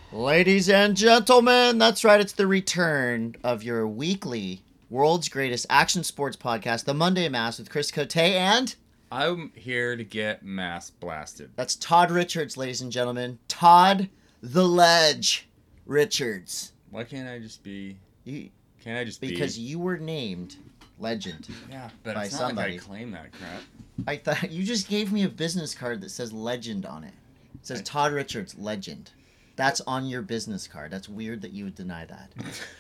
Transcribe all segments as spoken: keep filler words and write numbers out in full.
Ladies and gentlemen, that's right. It's the return of your weekly world's greatest action sports podcast, The Monday Mass with Chris Cote and... I'm here to get mass blasted. That's Todd Richards, ladies and gentlemen. Todd the Ledge Richards. Why can't I just be... You, can't I just because be... Because you were named Legend. Yeah, but by it's not somebody. like I claim that crap. I thought you just gave me a business card that says Legend on it. It says I... Todd Richards, Legend. That's on your business card. That's weird that you would deny that.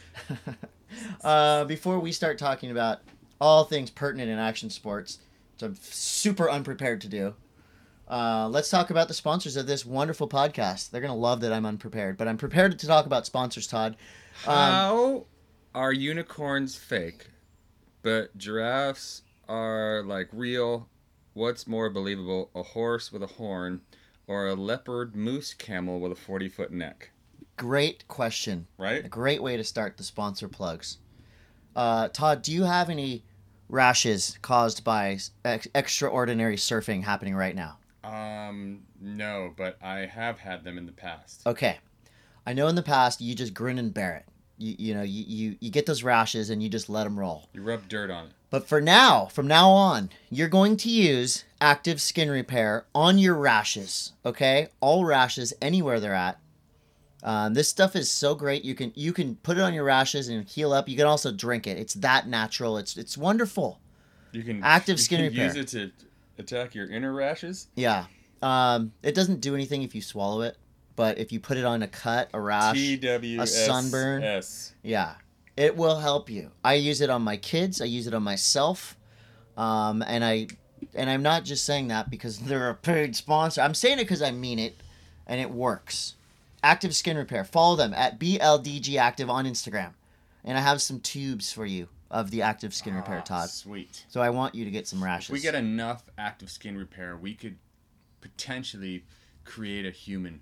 uh, before we start talking about all things pertinent in action sports, which I'm super unprepared to do, uh, let's talk about the sponsors of this wonderful podcast. They're going to love that I'm unprepared, but I'm prepared to talk about sponsors, Todd. Um, How are unicorns fake, but giraffes are like real? What's more believable, a horse with a horn or a leopard moose camel with a forty-foot neck? Great question. Right? A great way to start the sponsor plugs. Uh, Todd, do you have any rashes caused by ex- extraordinary surfing happening right now? Um, no, but I have had them in the past. Okay. I know in the past you just grin and bear it. You, you know, you, you, you get those rashes and you just let them roll. You rub dirt on it. But for now, from now on, you're going to use Active Skin Repair on your rashes, okay? All rashes, anywhere they're at. Um, this stuff is so great. You can you can put it on your rashes and heal up. You can also drink it. It's that natural. It's it's wonderful. You can Active you Skin can Repair. Use it to attack your inner rashes. Yeah. Um, it doesn't do anything if you swallow it, but if you put it on a cut, a rash, T W S S. a sunburn, yeah. It will help you. I use it on my kids. I use it on myself. Um, and, I, and I'm not just saying that because they're a paid sponsor. I'm saying it because I mean it, and it works. Active Skin Repair. Follow them at B L D G Active on Instagram. And I have some tubes for you of the Active Skin Ah, Repair, Todd. Sweet. So I want you to get some rashes. If we get enough Active Skin Repair, we could potentially create a human.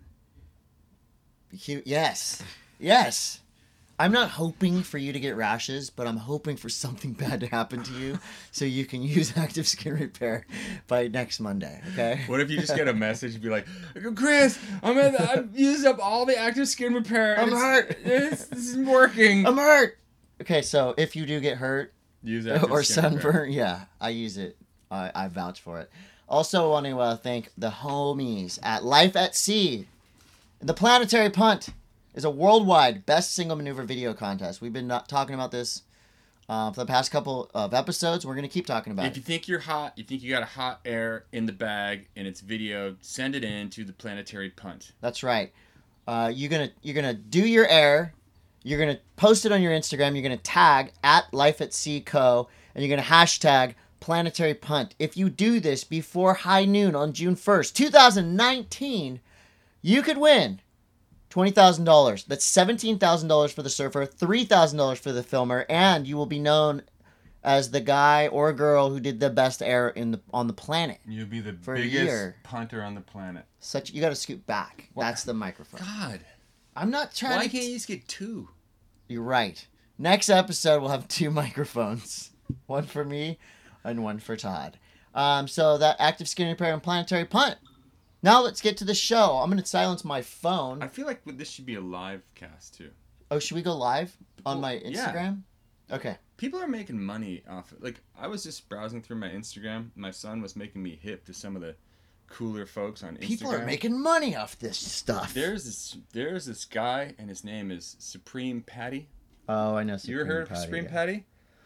Hu- yes. Yes. I'm not hoping for you to get rashes, but I'm hoping for something bad to happen to you so you can use Active Skin Repair by next Monday, okay? What if you just get a message and be like, Chris, I'm at the, I've used up all the Active Skin Repair. I'm hurt. It's, this isn't working. I'm hurt. Okay, so if you do get hurt use Active or Skin Repair. sunburn, yeah, I use it. I, I vouch for it. Also want to uh, thank the homies at Life at Sea. The Planetary Punt is a worldwide best single maneuver video contest. We've been not talking about this uh, for the past couple of episodes. We're going to keep talking about if it. If you think you're hot, you think you got a hot air in the bag and it's video, send it in to the Planetary Punt. That's right. Uh, you're gonna you're gonna do your air. You're gonna post it on your Instagram. You're gonna tag at Life at Sea Co. and you're gonna hashtag Planetary Punt. If you do this before high noon on June first, twenty nineteen, you could win twenty thousand dollars. That's seventeen thousand dollars for the surfer, three thousand dollars for the filmer, and you will be known as the guy or girl who did the best air in the on the planet. You'll be the for a biggest year. punter on the planet. Such you got to scoot back. What? That's the microphone. God. I'm not trying Why to... can't you just get two? You're right. Next episode, we'll have two microphones. One for me and one for Todd. Um, so that Active Skin Repair and Planetary Punt. Now let's get to the show. I'm going to silence my phone. I feel like this should be a live cast, too. Oh, should we go live on my Well, Instagram? Yeah. Okay. People are making money off it. Like, I was just browsing through my Instagram. My son was making me hip to some of the cooler folks on Instagram. People are making money off this stuff. There's this there's this guy, and his name is Supreme Patty. Oh, I know Supreme You ever heard of Patty, Supreme yeah. Patty?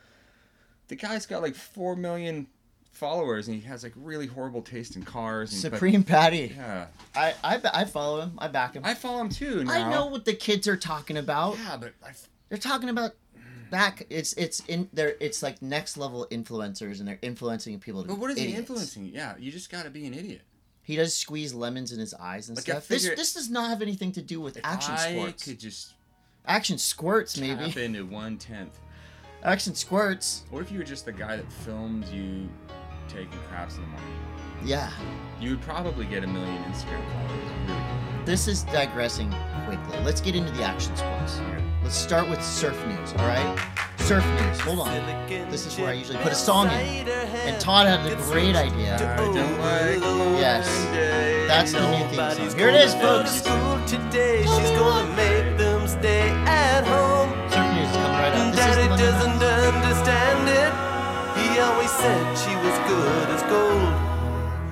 The guy's got like four million followers, and he has like really horrible taste in cars. And, Supreme but, Patty. Yeah. I, I, I follow him. I back him. I follow him too now. I know what the kids are talking about. Yeah, but I... They're talking about back. It's it's in there. It's like next level influencers, and they're influencing people to But be what is idiots. he influencing? Yeah, you just got to be an idiot. He does squeeze lemons in his eyes and Like, I stuff. This figure- this does not have anything to do with If action I sports. could just Action squirts, maybe. tap into one tenth. Action squirts. What if you were just the guy that filmed you taking craps in the morning? Yeah. You would probably get a million Instagram followers. Really. This is digressing quickly. Let's get into the action sports. Let's start with surf news, all right? Surf news. Hold on. This is where I usually put a song in. And Todd had a great idea. I don't like Yes. Monday. That's the new theme song. Here it is, folks. Today she's gonna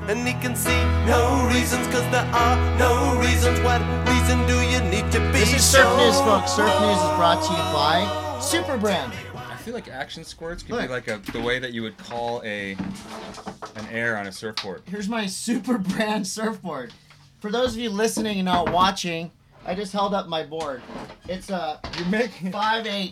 and he can see no reasons, cause there are no reasons. What reason do you need to be This is Surf sure? News, folks. Surf News is brought to you by Super Brand. I feel like action squirts could Look. be like a the way that you would call a an air on a surfboard. Here's my Super Brand surfboard. For those of you listening and not watching, I just held up my board. It's a You're making. five eight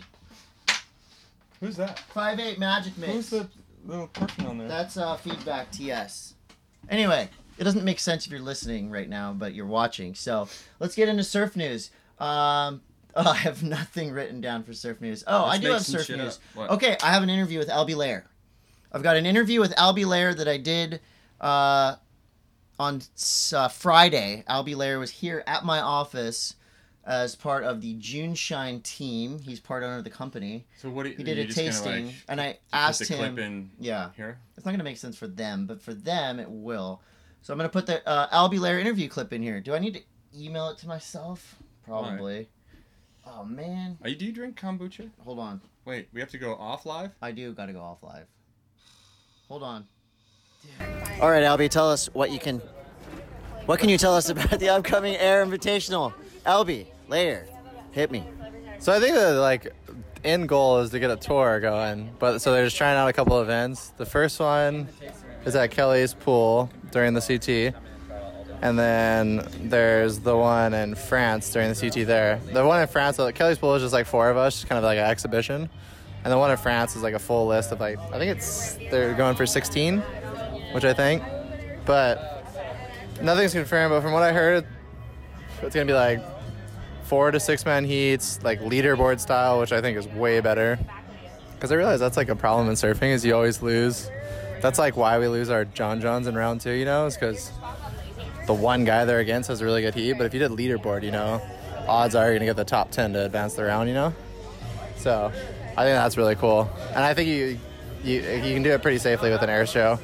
Who's that? five eight Magic Mix. Who's the little person on there? That's uh, Feedback T S. Anyway, it doesn't make sense if you're listening right now, but you're watching. So let's get into surf news. Um, oh, I have nothing written down for surf news. Oh, Let's I do make have some surf shit news. up. What? Okay, I have an interview with Albie Lair. I've got an interview with Albie Lair that I did uh, on uh, Friday. Albie Lair was here at my office as part of the June Shine team. He's part owner of the company. So what? Do you, He did you a just gonna, tasting, like, and I put asked the him. clip in Yeah. here. It's not going to make sense for them, but for them, it will. So I'm going to put the uh, Albie Lair interview clip in here. Do I need to email it to myself? Probably. Oh, man. Are you, do you drink kombucha? Hold on. Wait, we have to go off live? I do got to go off live. Hold on. All right, Albie, tell us what you can... What can you tell us about the upcoming Air Invitational? Albie, Lair, hit me. So I think the like end goal is to get a tour going, but so they're just trying out a couple events. The first one is at Kelly's pool during the C T, and then there's the one in France during the C T there. The one in France, uh, Kelly's pool is just like four of us, just kind of like an exhibition, and the one in France is like a full list of like I think it's they're going for sixteen, which I think, but nothing's confirmed. But from what I heard, it's gonna be like four to six man heats, like leaderboard style, which I think is way better. Because I realize that's like a problem in surfing is you always lose. That's like why we lose our John Johns in round two, you know, is because the one guy they're against has a really good heat. But if you did leaderboard, you know, odds are you're gonna get the top ten to advance the round, you know. So I think that's really cool, and I think you you you can do it pretty safely with an air show.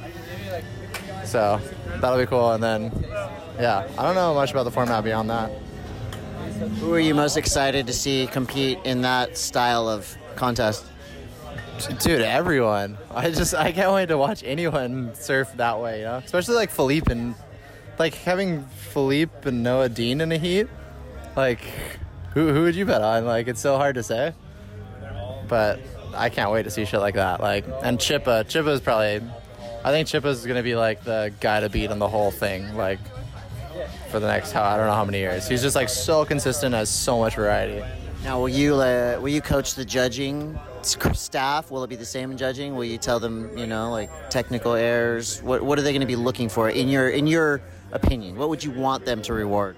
So that'll be cool, and then yeah, I don't know much about the format beyond that. Who are you most excited to see compete in that style of contest? Dude, everyone. I just, I can't wait to watch anyone surf that way, you know? Especially like Philippe and, like having Philippe and Noah Dean in a heat. Like, who who would you bet on? Like, it's so hard to say. But I can't wait to see shit like that. Like, and Chippa, Chippa's probably, I think Chippa's going to be like the guy to beat on the whole thing. Like, for the next, how I don't know how many years. He's just like so consistent, has so much variety. Now, will you uh, will you coach the judging staff? Will it be the same in judging? Will you tell them, you know, like technical errors? What what are they going to be looking for in your in your opinion? What would you want them to reward?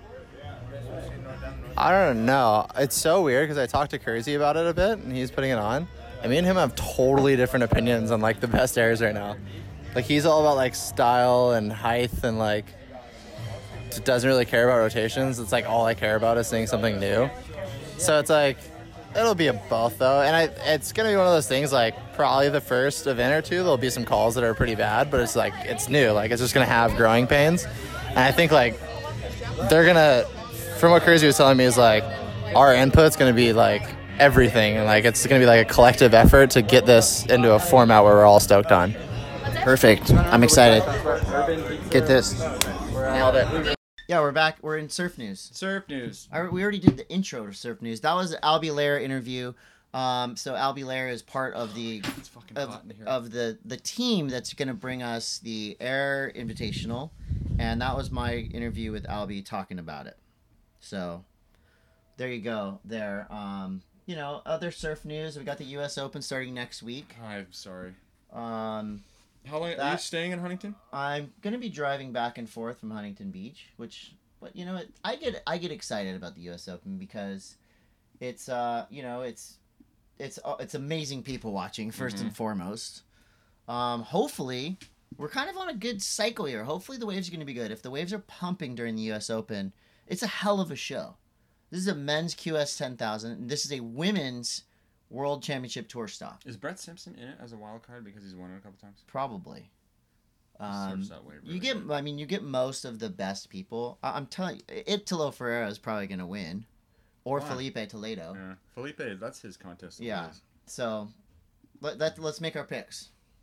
I don't know. It's so weird because I talked to Kersey about it a bit, and he's putting it on. And me and him have totally different opinions on like the best airs right now. Like he's all about like style and height and like doesn't really care about rotations. It's like all I care about is seeing something new. So it's like it'll be a both though, and I it's gonna be one of those things like probably the first event or two there'll be some calls that are pretty bad, but it's like it's new, like it's just gonna have growing pains. And I think like they're gonna, from what Kersey was telling me, is like our input's gonna be like everything, and like it's gonna be like a collective effort to get this into a format where we're all stoked on. Perfect. I'm excited. Get this. Nailed it. Yeah, we're back. We're in Surf News. Surf news. I, we already did the intro to Surf News. That was Albie Lair interview. Um, so Albie Lair is part of the It's fucking of, hot in here. of the the team that's going to bring us the Air Invitational, and that was my interview with Albie talking about it. So there you go. There. Um, you know, other surf news. We got the U S Open starting next week. I'm sorry. Um, How long are you That- staying in Huntington? I'm gonna be driving back and forth from Huntington Beach, which, but you know, it, I get I get excited about the U S Open because it's uh you know it's it's uh, it's amazing people watching 1st Mhm. and foremost. Um, hopefully, we're kind of on a good cycle here. Hopefully, the waves are gonna be good. If the waves are pumping during the U S Open, it's a hell of a show. This is a men's Q S ten thousand, and this is a women's World Championship Tour stop. Is Brett Simpson in it as a wild card because he's won it a couple times? Probably. Um, Surfs that way really you get, good. I mean, you get most of the best people. I, I'm telling you, Italo Ferreira is probably going to win, or Why? Felipe Toledo. Yeah. Felipe, that's his contest. Yeah. It is. So, let, let let's make our picks.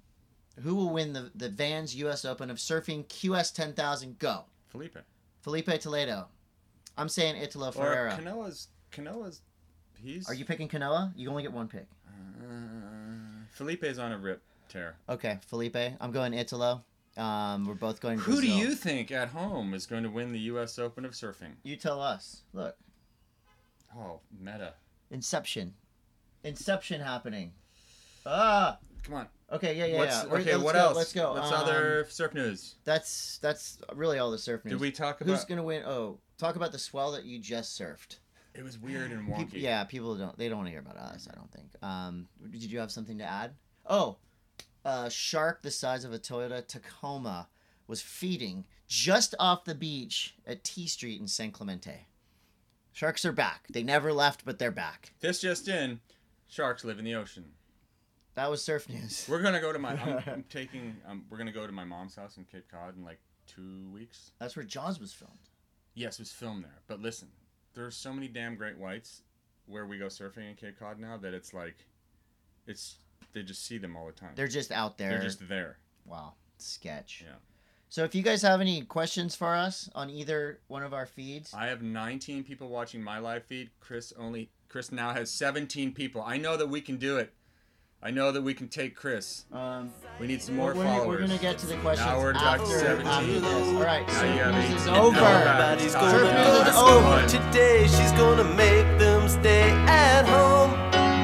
Who will win the, the Vans U S Open of Surfing Q S ten thousand? Go. Felipe. Felipe Toledo. I'm saying Italo Or Ferreira. Canoa's. Canoa's. He's. Are you picking Canoa? You only get one pick. Uh, Felipe's on a rip tear. Okay, Felipe. I'm going Italo. Um, we're both going Who do Brazil. you think at home is going to win the U S Open of surfing? You tell us. Look. Oh, meta. Inception. Inception happening. Ah. Come on. Okay, yeah, yeah, What's, yeah. We're- okay, let's what go, else? Let's go. What's Um, other surf news? That's that's really all the surf news. Did we talk Who's about? gonna win? Oh, talk about the swell that you just surfed. It was weird and Peop- wonky. yeah, people don't. They don't want to hear about us. I don't think. Um, did you have something to add? Oh, a shark the size of a Toyota Tacoma was feeding just off the beach at T Street in San Clemente. Sharks are back. They never left, but they're back. This just in: sharks live in the ocean. That was surf news. We're gonna go to my. I'm, I'm taking. Um, we're gonna go to my mom's house in Cape Cod in like two weeks. That's where Jaws was filmed. Yes, it was filmed there. But listen, there's so many damn great whites where we go surfing in Cape Cod now that it's like, it's they just see them all the time. They're just out there. They're just there. Wow, sketch. Yeah. So if you guys have any questions for us on either one of our feeds, I have nineteen people watching my live feed. Chris only. Chris now has seventeen people. I know that we can do it. I know that we can take Chris. um, We need some more we're, followers. we're gonna get to the questions Now we're back to after, seventeen. after this. All right, Now surf you have news eighteen. is Now over. we're back. Everybody's Time. gonna Surf go news is to over. school today. She's gonna make them stay at home.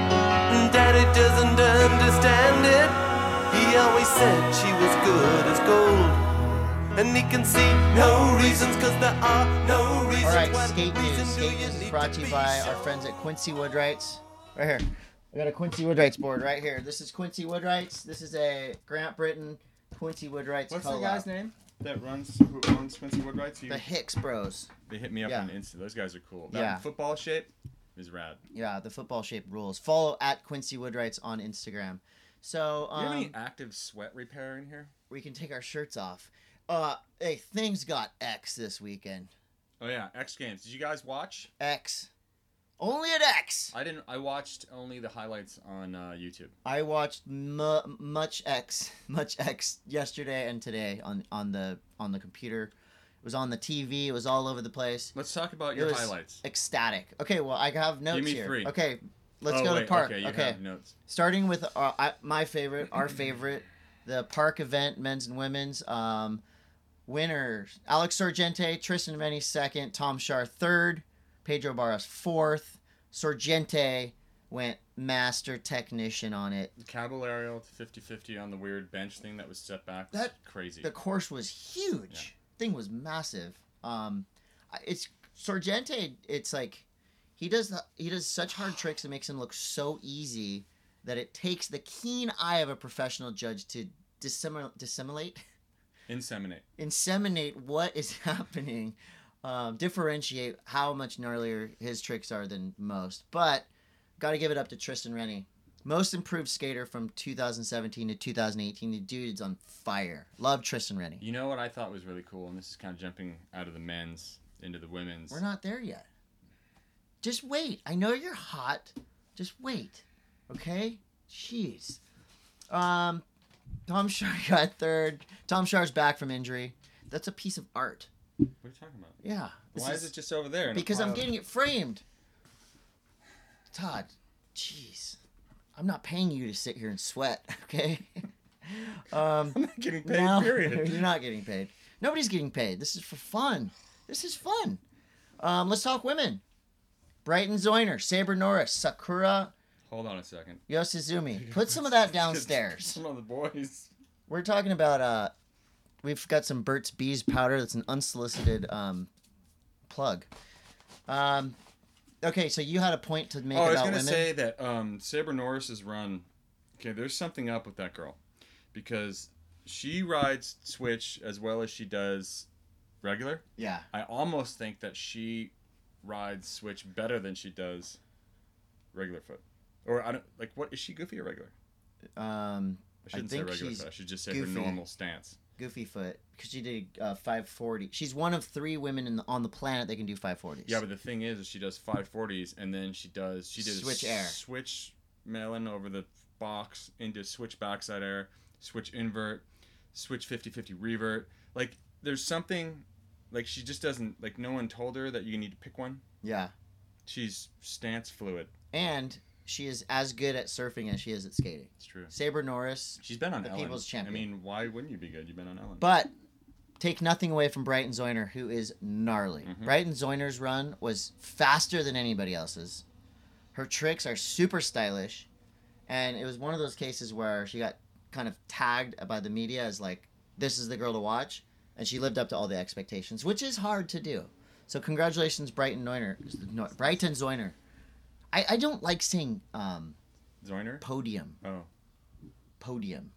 Daddy doesn't understand it. He always said she was good as gold. And he can see no reasons, cause there are no reasons. All right, What skate reason news. do Skate you news is need brought to you be by our sure? friends at Quincy Woodwrights. Right here. I got a Quincy Woodwrights board right here. This is Quincy Woodwrights. This is a Grant Britton Quincy Woodwrights What's collab. the guy's name that runs who owns Quincy Woodwrights? He, The Hicks Bros. they hit me up Yeah. on Insta. Those guys are cool. That Yeah. football shape is rad. Yeah, the football shape rules. Follow at Quincy Woodwrights on Instagram. So Do you have um, any active sweat repair in here? we can take our shirts off. Uh, hey, things got X this weekend. Oh yeah, X Games. Did you guys watch? X. Only at X. I didn't. I watched only the highlights on uh, YouTube. I watched mu- much X, much X yesterday and today on on the on the computer. It was on the T V. It was all over the place. Let's talk about It your was highlights. ecstatic. Okay, well I have notes Give me here. three. Okay, let's Oh, go wait, to park. Okay, you okay, have notes. starting with uh, I, my favorite, our favorite, the park event, men's and women's. Um, winners: Alex Sorgente, Tristan Venny second, Tom Shar third, Pedro Barras fourth. Sorgente went master technician on it. Caballero fifty-fifty on the weird bench thing that was set back. Was That- crazy. The course was huge. Thing was massive. Um, I- it's Sorgente. It's like he does the, he does such hard tricks. It makes him look so easy that it takes the keen eye of a professional judge to dissimul- dissimulate, Inseminate. inseminate what is happening, um, differentiate how much gnarlier his tricks are than most. But got to give it up to Tristan Rennie. Most improved skater from two thousand seventeen to two thousand eighteen. The dude's on fire. Love Tristan Rennie. You know what I thought was really cool, and this is kind of jumping out of the men's into the women's. We're not there yet. Just wait. I know you're hot. Just wait. Okay? Jeez. Um, Tom Shar got third. Tom Shar's back from injury. That's a piece of art. What are you talking about? Yeah. this Why is it just over there? in a Because I'm pile? getting it framed. Todd, jeez. I'm not paying you to sit here and sweat, okay? um, I'm not getting paid. now- Period. You're not getting paid. Nobody's getting paid. This is for fun. This is fun. Um, let's talk women. Brighton Zoiner, Saber Norris, Sakura Hold on a second. Yoshizumi. Put some of that downstairs. Some of the boys. We're talking about uh, we've got some Burt's Bees powder. That's an unsolicited um, plug. Um, okay, so you had a point to make Oh, I was about gonna women. say that um, Saber Norris's run. Okay, there's something up with that girl, because she rides switch as well as she does regular. Yeah. I almost think that she rides switch better than she does regular foot. Or I don't like what is she goofy or regular? Um, I shouldn't think say regular she's foot. I should just say goofy. her normal stance. Goofy foot because she did uh, five forty. She's one of three women in the, on the planet that can do five forties. Yeah, but the thing is, is she does five forties and then she does she did Switch a air. switch melon over the box into switch backside air switch invert, switch fifty-fifty revert. Like, there's something, like, she just doesn't, like, no one told her that you need to pick one. Yeah. She's stance fluid. And she is as good at surfing as she is at skating. It's true. Sabre Norris. She's been on the Ellen. People's Champion. I mean, why wouldn't you be good? You've been on Ellen. But take nothing away from Brighton Zoyner, who is gnarly. Mhm. Brighton Zoyner's run was faster than anybody else's. Her tricks are super stylish. And it was one of those cases where she got kind of tagged by the media as like, this is the girl to watch. And she lived up to all the expectations, which is hard to do. So congratulations, Brighton Zoyner. No, Brighton Zoyner. I, I don't like saying um, Zoyner? podium. Oh. Podium.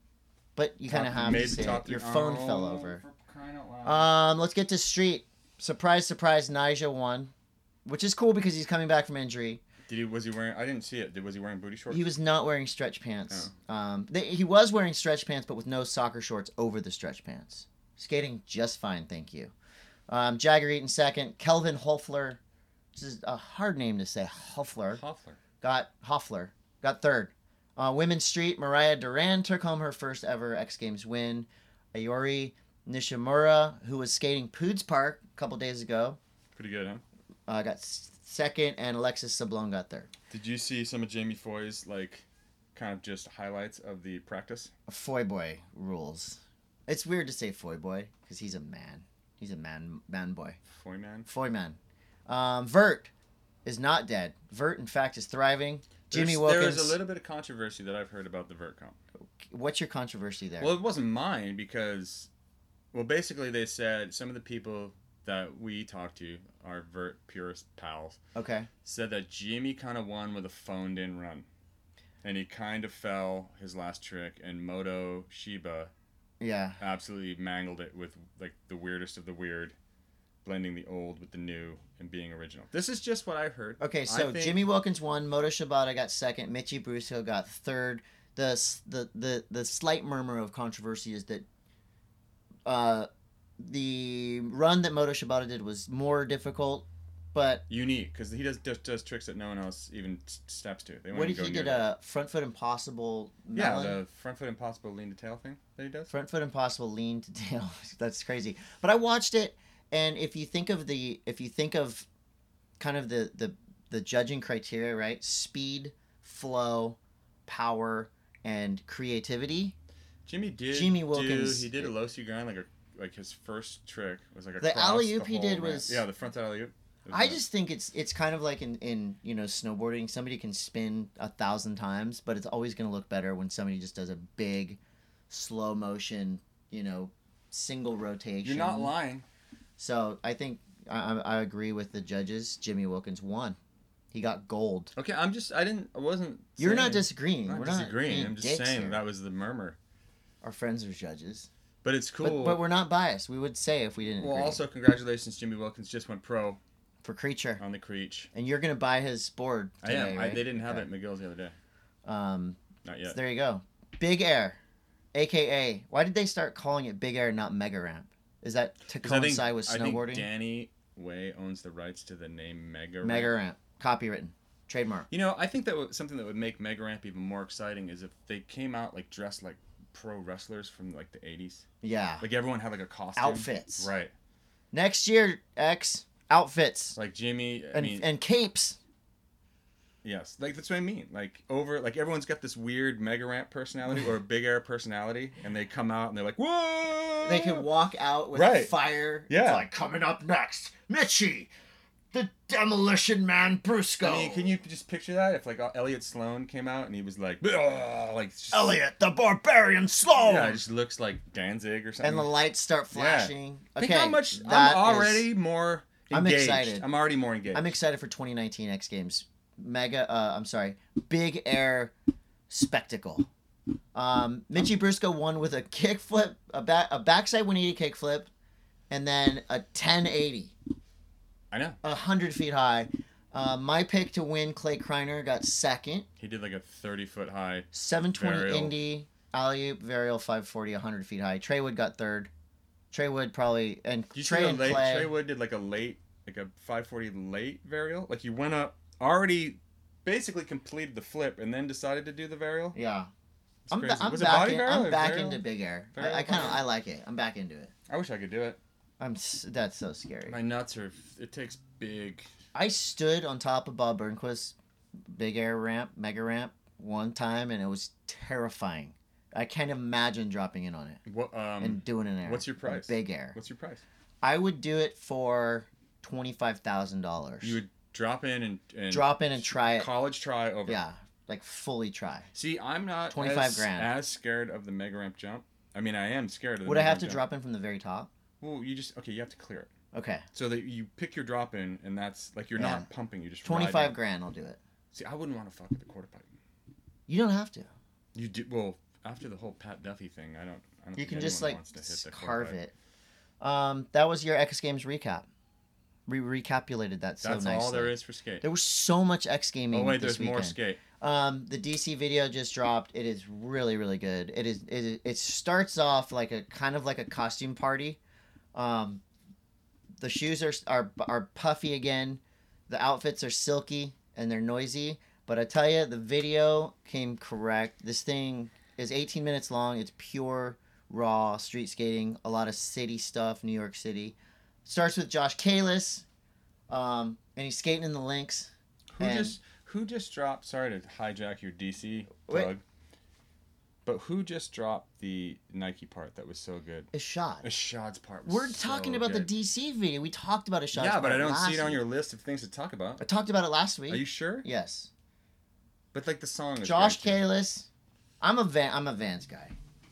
But you kind of Top- have made to the say top it. Your three- phone Oh, fell over. for crying out loud. Um, let's get to street. Surprise, surprise, Nyjah won, which is cool because he's coming back from injury. Did he? Was he wearing? I didn't see it. Did was he wearing booty shorts? He was not wearing stretch pants. Oh. Um, they, he was wearing stretch pants, but with no soccer shorts over the stretch pants. Skating just fine, thank you. Um, Jagger Eaton second. Kelvin Hoefler. This is a hard name to say. Hoefler. Hoffler. Got Hoffler. Got third. Uh, Women's Street, Mariah Duran took home her first ever X Games win. Ayori Nishimura, who was skating Poods Park a couple days ago, Pretty good, huh? uh, got s- second, and Alexis Sablon got third. Did you see some of Jamie Foy's like, kind of just highlights of the practice? Foy boy rules. It's weird to say Foy boy because he's a man. He's a man, man boy. Foy man. Foy man. Um, Vert is not dead. Vert, in fact, is thriving. Jimmy There's, Wilkins. There is a little bit of controversy that I've heard about the vert comp. What's your controversy there? Well, it wasn't mine because, well, basically they said some of the people that we talked to, our vert purist pals, okay. said that Jimmy kind of won with a phoned-in run, and he kind of fell his last trick, and Moto Shiba Yeah. absolutely mangled it with like the weirdest of the weird, blending the old with the new and being original. This is just what I've heard. Okay, so I think- Jimmy Wilkins won. Moto Shibata got second. Michi Brusco got third. The the the the slight murmur of controversy is that uh, the run that Moto Shibata did was more difficult, but unique because he does, does does tricks that no one else even s- steps to. They won't what did even he go did near that. a front foot impossible Yeah, melon? the front foot impossible lean to tail thing that he does. Front foot impossible lean to tail. That's crazy. But I watched it, and if you think of the if you think of kind of the the the judging criteria, right? Speed, flow, power, and creativity. Jimmy did. Jimmy Wilkins- Do, he did a low sea grind like a like his first trick was like a The alley-oop he did was- yeah the front side alley oop. I just think it's it's kind of like in, in you know snowboarding. Somebody can spin a thousand times, but it's always going to look better when somebody just does a big, slow motion, you know, single rotation. You're not lying. So I think I, I I agree with the judges. Jimmy Wilkins won. He got gold. Okay, I'm just I didn't I wasn't. You're not saying- disagreeing. I'm We're not not disagreeing. being I'm just dicks saying here. that was the murmur. Our friends are judges. But it's cool. But, but we're not biased. We would say if we didn't well, agree. also congratulations, Jimmy Wilkins just went pro For Creature. on the Creech. And you're going to buy his board today, I am. I, right? they didn't have Okay. it at McGill's the other day. Um, Not so yet. there you go. Big Air, a k a. Why did they start calling it Big Air, not Mega Ramp? Is that to 'Cause I think, coincide with I think snowboarding? Danny Way owns the rights to the name Mega. Mega Ramp. Ramp. Copywritten. Trademark. You know, I think that would, something that would make Mega Ramp even more exciting is if they came out like dressed like pro wrestlers from like the eighties. Yeah. Like everyone had like a costume. Outfits. Right. Next year, X, outfits. Like Jimmy. I and, mean, and capes. yes. Like that's what I mean. Like over, like everyone's got this weird Mega Ramp personality or a Big Air personality, and they come out and they're like, whoa. They can walk out with Right. fire. Yeah. It's like, coming up next, Mitchie, the Demolition Man Brusco. I mean, can you just picture that if like Elliot Sloan came out and he was like, "Ugh," like just, Elliot, the Barbarian Sloan. yeah, it just looks like Danzig or something. And the lights start flashing. Think Okay, how much that I'm is- already more I'm engaged. excited. I'm already more engaged. I'm excited for twenty nineteen X Games. Mega, uh, I'm sorry, Big Air spectacle. Um, Mitchie Brusco won with a kickflip, a back, a backside one eighty kickflip, and then a ten eighty, I know. a hundred feet high. Uh, my pick to win, Clay Kreiner got second. He did like a thirty foot high. seven twenty Varial. Indy, alley-oop, varial five forty, a hundred feet high. Trey Wood got third. Trey Wood probably, and Did you Trey see the and late? Clay. Trey Wood did like a late, like a five forty late varial. Like he went up, already basically completed the flip, and then decided to do the varial. Yeah. I'm, crazy. ba- I'm Was it back. In, Bodyguard I'm or back Burial? into big air. Burial I, I kind of Bodyguard? I like it. I'm back into it. I wish I could do it. I'm. s- That's so scary. My nuts are. It takes big. I stood on top of Bob Burnquist's big air ramp, mega ramp, one time, and it was terrifying. I can't imagine dropping in on it What um? and doing an air. what's your a price? Big air. What's your price? I would do it for twenty five thousand dollars. You would drop in and, and Drop in and try it. college try over. Yeah, like fully try. See, I'm not twenty-five as, grand. as scared of the mega ramp jump. I mean, I am scared of the Would I mega have ramp to jump. drop in from the very top? Well, you just okay. You have to clear it Okay, so that you pick your drop in, and that's like you're Yeah. not pumping. You just twenty ride five it. grand. I'll do it. See, I wouldn't want to fuck with the quarter pipe. You don't have to. You do well after the whole Pat Duffy thing. I don't. I don't You think can just anyone like wants to hit s- the quarter carve pipe. it. Um, that was your X Games recap. We recapitulated that so That's nicely. all there is for skate. There was so much X gaming. Oh wait, this there's more weekend. skate. Um, the D C video just dropped. It is really, really good. It is. It, it starts off like a kind of like a costume party. Um, the shoes are are are puffy again. The outfits are silky and they're noisy. But I tell you, the video came correct. This thing is eighteen minutes long. It's pure raw street skating. A lot of city stuff. New York City. Starts with Josh Kalis, um, and he's skating in the links. Who And- just who just dropped? Sorry to hijack your D C Wait. plug. But who just dropped the Nike part that was so good? Is shot. Ashad's part was We're so talking about the good. D C video. We talked about a shot. Yeah, but I don't see it on your list of things to talk about. I talked about it last week. Are you sure? Yes. But like the song is Josh great, too. Kalis. I'm a Van. I'm a Vans guy.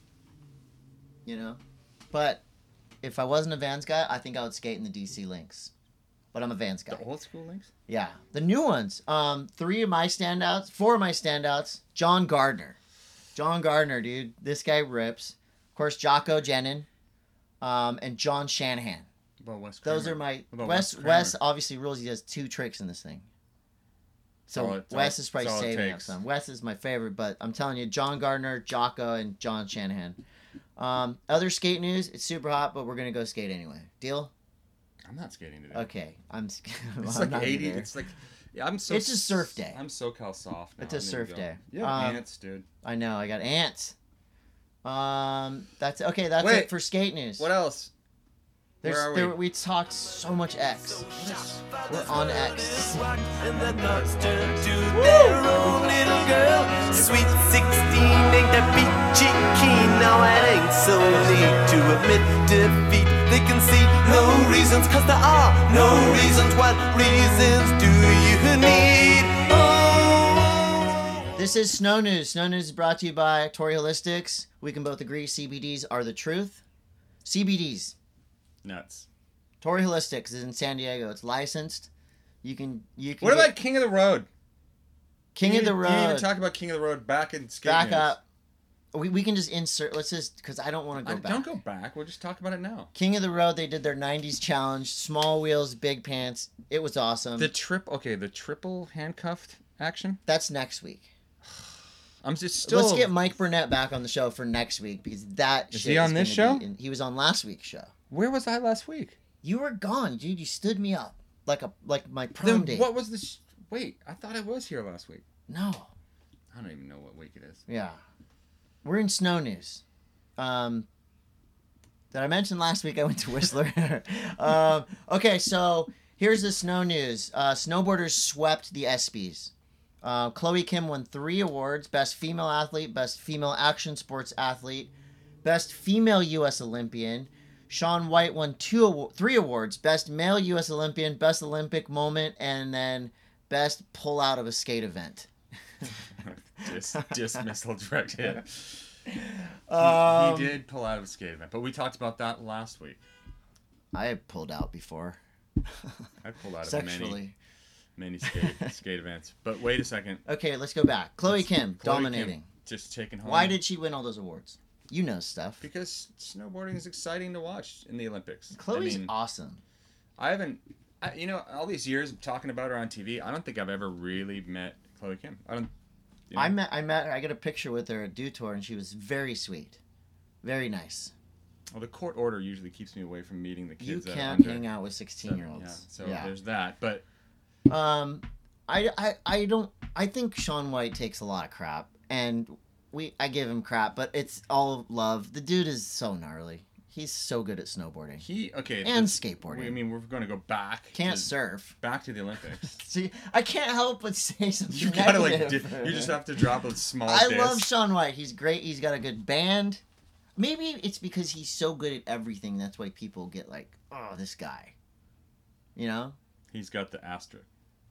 You know, but if I wasn't a Vans guy, I think I would skate in the D C links. But I'm a Vans guy. The old school links? Yeah, the new ones. Um, three of my standouts, four of my standouts. John Gardner. John Gardner, dude. This guy rips. Of course, Jocko Jenin, um, and John Shanahan. Well, Wes Those Kramer. are my What about Wes. Wes Wes Kramer? obviously rules. He does two tricks in this thing. So all it- it's Wes all- is probably it's all it saving up takes. some. Wes is my favorite, but I'm telling you, John Gardner, Jocko, and John Shanahan. Um, other skate news. It's super hot, but we're gonna go skate anyway. Deal? I'm not skating today. Okay. I'm. s- It's I'm like not eighty. either. It's like yeah, I'm so. It's a surf day. I'm SoCal soft. Now. It's a I need to surf go. day. Yeah, Um, ants, dude. I know. I got ants. Um. That's okay. That's Wait, it for skate news. What else? There's, Where are there, we? we talked so much X. We're on X. And their thoughts turn to their own little girl. Sweet sixteen ain't that peachy keen. Now it ain't so neat to admit defeat. They can see no reasons, cause there are no reasons. What reasons do you need? Oh. This is Snow News. Snow News is brought to you by Tory Holistics. We can both agree C B Ds are the truth. C B Ds. Nuts. Tory Holistics is in San Diego. It's licensed. You can you can What get about King of the Road? King of the You didn't even Road. talk about King of the Road back in skate Back news. up. We, we can just insert. Let's just because I don't want to I, go back. don't go back. We'll just talk about it now. King of the Road. They did their nineties challenge. Small wheels, big pants. It was awesome. The trip. Okay, the triple handcuffed action. That's next week. I'm just still. Let's get Mike Burnett back on the show for next week because that. Is shit he on this gonna show? be in- he was on last week's show. Where was I last week? You were gone, dude. You stood me up like a like my prom Then date. what was the? Sh- Wait, I thought I was here last week. No. I don't even know what week it is. Yeah. We're in snow news. Um, did I mention last week I went to Whistler? um, okay, so here's the snow news. Uh, snowboarders swept the ESPYs. Uh, Chloe Kim won three awards: Best Female Athlete, Best Female Action Sports Athlete, Best Female U S Olympian. Shaun White won two, awa- three awards: Best Male U S Olympian, Best Olympic Moment, and then Best Pull Out of a Skate Event. Dis- dismissal direct hit. He, Um, he did pull out of a skate event, but we talked about that last week. I have pulled out before. I pulled out of Sexually. many, many skate skate events. But wait a second. Okay, let's go back. Chloe Kim, Chloe dominating. Kim just taking home. Why did she win all those awards? You know stuff. Because snowboarding is exciting to watch in the Olympics. Chloe's I mean, awesome. I haven't, I, you know, all these years of talking about her on T V, I don't think I've ever really met Chloe Kim. I don't. You know, I met I met her. I got a picture with her at Dew Tour, and she was very sweet, very nice. Well, the court order usually keeps me away from meeting the You kids. that are can't under hang out with sixteen year seven, Yeah, olds. so there's that. But Um, I, I I don't. I think Shaun White takes a lot of crap, and we I give him crap, but it's all love. The dude is so gnarly. He's so good at snowboarding He okay. and that's- skateboarding. I mean, we're going to go back. Can't to, surf. Back to the Olympics. See, I can't help but say something You gotta like. negative. Di- you just have to drop a small. I diss. love Shaun White. He's great. He's got a good band. Maybe it's because he's so good at everything. That's why people get like, oh, this guy. You know, He's got the asterisk.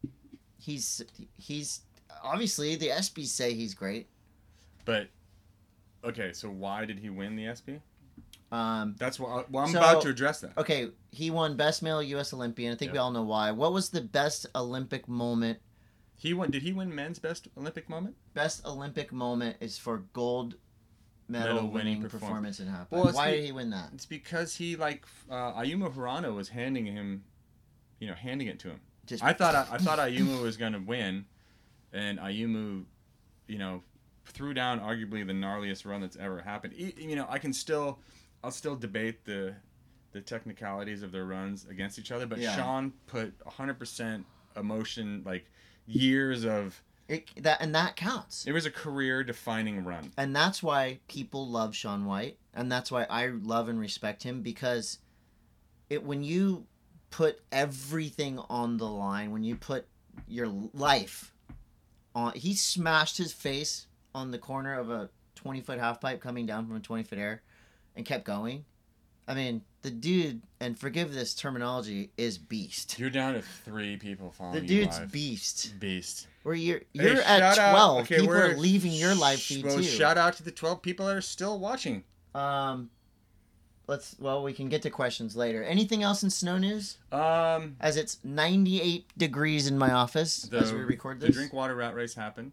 he's he's obviously the ESPYs say he's great. But okay, so why did he win the ESPY? Um, That's what. Well, I'm So- about to address that. okay, he won Best Male U S Olympian. I think we Yeah. all know why. What was the best Olympic moment? He won. Did he win men's best Olympic moment? Best Olympic moment is for gold medal, Medal winning winning perform- performance in half. Well, it's Why be- did he win that? It's because he like uh, Ayumu Hirano was handing him, you know, handing it to him. Just I thought I, I thought Ayumu was gonna win, and Ayumu, you know, threw down arguably the gnarliest run that's ever happened. E- You know, I can still, I'll still debate the, the technicalities of their runs against each other, but Yeah. Sean put one hundred percent emotion, like years of. it, that and that counts. It was a career-defining run. And that's why people love Shaun White, and that's why I love and respect him, because it when you put everything on the line, when you put your life on, he smashed his face on the corner of a twenty foot half pipe coming down from a twenty foot air, and kept going. I mean, the dude, and forgive this terminology, is beast. You're down to three people following The you dude's live. beast. Beast. Where you're Hey, you're at shout out- twelve. okay, people we're- are leaving your live sh- feed well, too. shout out to the twelve people that are still watching. Um, let's. Well, we can get to questions later. Anything else in snow news? Um, As it's ninety-eight degrees in my office the, as we record the this. drink water rat race happened.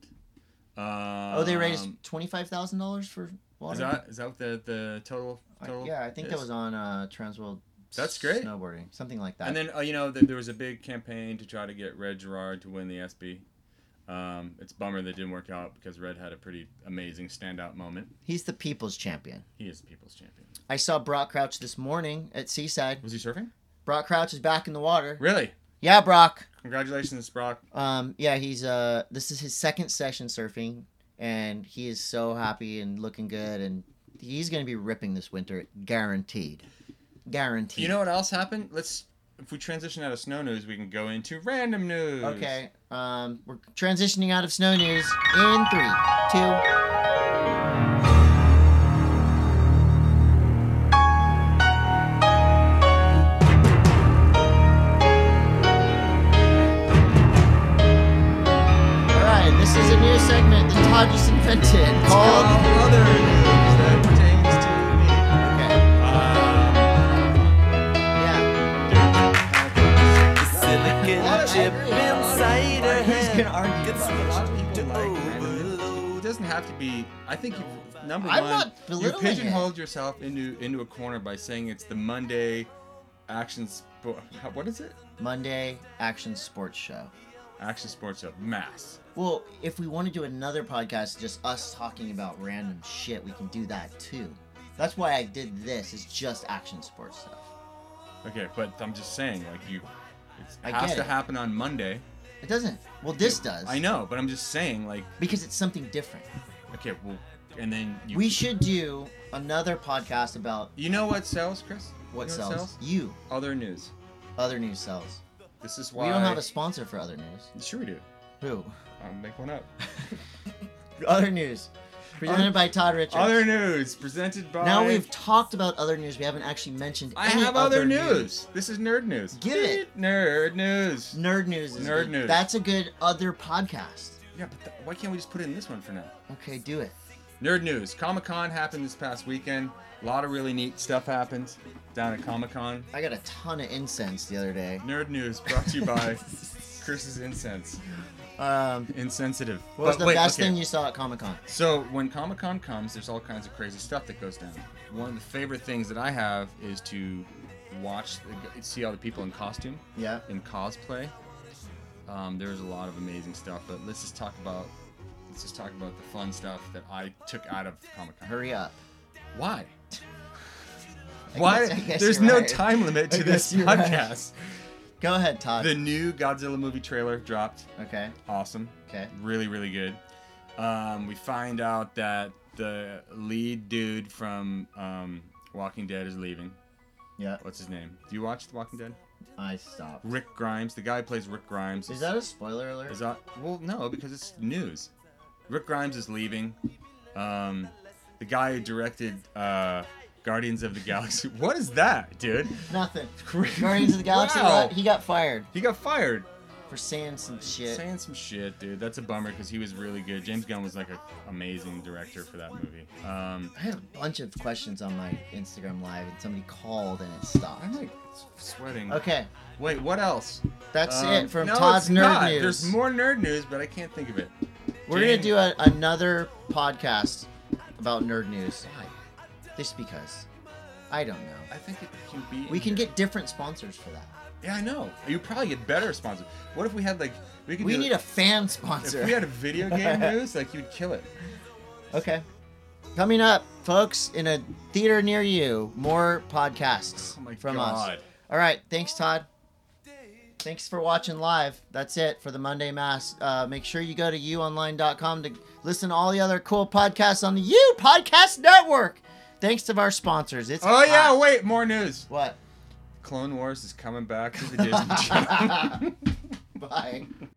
Um, oh, they raised twenty-five thousand dollars for water. Is that is that what the the total I- total? yeah, I think that is? was on uh, Transworld. That's great. Snowboarding, something like that. And then uh, you know th- there was a big campaign to try to get Red Gerard to win the ESPY. Um, it's a bummer that didn't work out because Red had a pretty amazing standout moment. he's the people's champion. He is the people's champion. I saw Brock Crouch this morning at Seaside. Was he surfing? Brock Crouch is back in the water. Really? Yeah, Brock. Congratulations, Brock. Um, yeah, he's uh, this is his second session surfing, and he is so happy and looking good, and he's gonna be ripping this winter, guaranteed, guaranteed. You know what else happened? Let's if we transition out of snow news, we can go into random news. Okay, um, we're transitioning out of snow news in three, two. All right, this is a new segment that Todd just invented called. other news that pertains to me. Okay, Um, yeah. Silicon chip inside her Who's head gonna argue gets about a lot of moved to people like random news. overload. It doesn't have to be. I think you number I'm one. not you belittling it. pigeonholed yourself into into a corner by saying it's the Monday action sport. What is it? Monday Action Sports Show. Action sports show. Mass. Well, if we want to do another podcast, just us talking about random shit, we can do that too. That's why I did this. It's just action sports stuff. Okay, but I'm just saying, like you, it's, I it has get to it. happen on Monday. It doesn't. Well, this does. I know, but I'm just saying, like, Because it's something different. okay, well, and then you. We should do another podcast about You know what sells, Chris? what You know sells. You. Other news. Other news sells. This is why. We don't have a sponsor for other news. Sure we do. Who? I'll make one up. Other news. Presented by Todd Richards. Other news presented by. Now we've talked about other news. We haven't actually mentioned I any have other news. This is nerd news. Give it. Nerd news. Nerd news is Nerd good. news. That's a good other podcast. Yeah, but th- why can't we just put it in this one for now? Okay, do it. Nerd news. Comic Con happened this past weekend. A lot of really neat stuff happens down at Comic Con. I got a ton of incense the other day. Nerd news brought to you by Chris's Incense. Um, Insensitive. what was But the wait, best okay. thing you saw at Comic Con? So when Comic Con comes, there's all kinds of crazy stuff that goes down. One of the favorite things that I have is to watch, the, see all the people in costume, Yeah. in cosplay. Um, there's a lot of amazing stuff, but let's just talk about let's just talk about the fun stuff that I took out of Comic Con. Hurry up. Why? I Why? guess- I guess There's you're no right. time limit I to guess this you're right. podcast. Go ahead, Todd. The new Godzilla movie trailer dropped. Okay. Awesome. Okay. Really, really good. Um, we find out that the lead dude from um, Walking Dead is leaving. Yeah. What's his name? Do you watch The Walking Dead? I stopped. Rick Grimes. The guy who plays Rick Grimes. Is that a spoiler alert? Is that, well, no, because it's news. Rick Grimes is leaving. Um, the guy who directed uh, Guardians of the Galaxy. What is that, dude? Nothing. Guardians of the Galaxy. Wow. What? He got fired He got fired. for saying some shit. Saying some shit, dude. That's a bummer because he was really good. James Gunn was like an amazing director for that movie. Um, I had a bunch of questions on my Instagram live, and somebody called and it stopped. I'm like sweating. Okay, Wait, what else? that's Um, it from no, Todd's it's Nerd not. News. There's more nerd news, but I can't think of it. We're James- gonna do a, another podcast about nerd news, Why? just because. I don't know. I think it can be. We can get different sponsors for that. Yeah, I know. You probably get better sponsors. What if we had like we could. We do, need a fan If sponsor. we had a video game news, like you'd kill it. Okay. Coming up, folks, in a theater near you, more podcasts Oh my from God. us. All right. Thanks, Todd. Thanks for watching live. That's it for the Monday Mass. Uh, make sure you go to you online dot com to listen to all the other cool podcasts on the You Podcast Network. Thanks to our sponsors. It's Oh yeah, hot. wait, more news. What? Clone Wars is coming back to the Disney Channel. Bye.